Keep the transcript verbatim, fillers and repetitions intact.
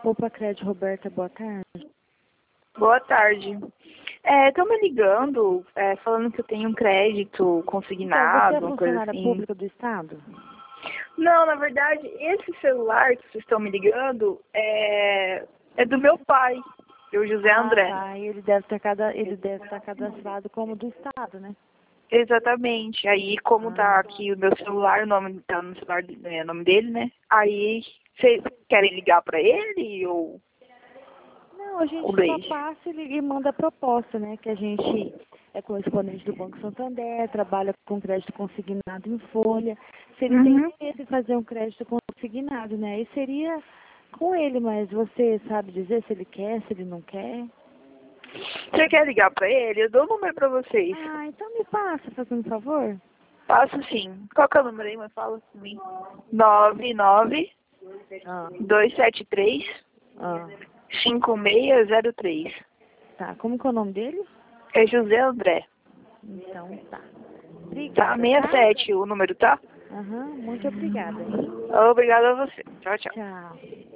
Opa, Crédito, Roberta, boa tarde. Boa tarde. Estão me ligando, é, falando que eu tenho um crédito consignado, Então, uma você é coisa funcionária assim. pública do Estado? Não, na verdade, esse celular que vocês estão me ligando é, é do meu pai, o José Ah, André. tá. E ele deve ter cada, ele deve estar cadastrado como do Estado, né? Exatamente. Aí, como tá Ah. aqui o meu celular, o nome tá no celular, é, o nome dele, né? Aí, vocês querem ligar pra ele ou Não, a gente o só Leite? passa e liga e manda a proposta, né? Que a gente é correspondente do Banco Santander, trabalha com crédito consignado em folha. Se ele tem Uhum. interesse em fazer um crédito consignado, né? Aí seria com ele, mas você sabe dizer se ele quer, se ele não quer? Você quer ligar pra ele? Eu dou o número pra vocês. Ah, então me passa, fazendo um favor. Passo sim. Qual que é o número aí? Mas fala pra mim. nove nove Ah, dois sete três ah. cinco seis zero três. Tá, como que é o nome dele? É José André. Então tá. Tá, Obrigada, sessenta e tá? sete o número, tá? Aham, muito obrigada, hein? Obrigada a você. Tchau, tchau. Tchau.